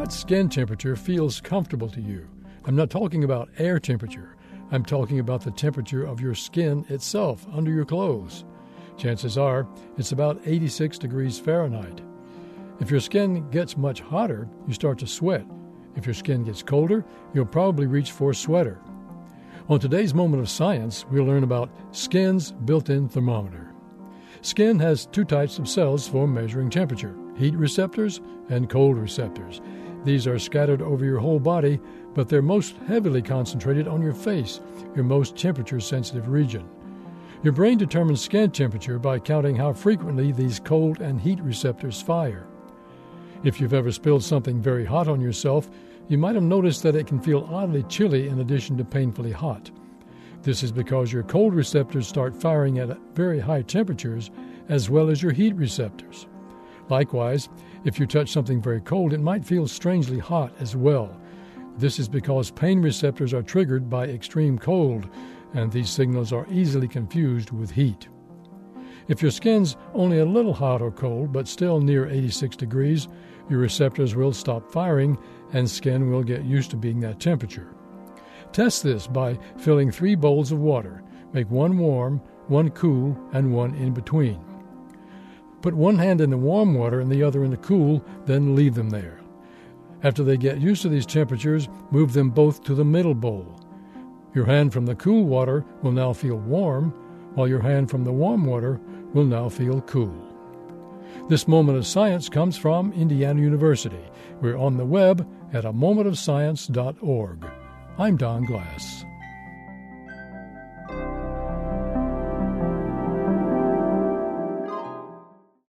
What skin temperature feels comfortable to you? I'm not talking about air temperature. I'm talking about the temperature of your skin itself under your clothes. Chances are it's about 86 degrees Fahrenheit. If your skin gets much hotter, you start to sweat. If your skin gets colder, you'll probably reach for a sweater. On today's Moment of Science, we'll learn about skin's built-in thermometer. Skin has two types of cells for measuring temperature: heat receptors and cold receptors. These are scattered over your whole body, but they're most heavily concentrated on your face, your most temperature-sensitive region. Your brain determines skin temperature by counting how frequently these cold and heat receptors fire. If you've ever spilled something very hot on yourself, you might have noticed that it can feel oddly chilly in addition to painfully hot. This is because your cold receptors start firing at very high temperatures, as well as your heat receptors. Likewise, if you touch something very cold, it might feel strangely hot as well. This is because pain receptors are triggered by extreme cold, and these signals are easily confused with heat. If your skin's only a little hot or cold, but still near 86 degrees, your receptors will stop firing and skin will get used to being that temperature. Test this by filling 3 bowls of water. Make one warm, one cool, and one in between. Put one hand in the warm water and the other in the cool, then leave them there. After they get used to these temperatures, move them both to the middle bowl. Your hand from the cool water will now feel warm, while your hand from the warm water will now feel cool. This Moment of Science comes from Indiana University. We're on the web at amomentofscience.org. I'm Don Glass.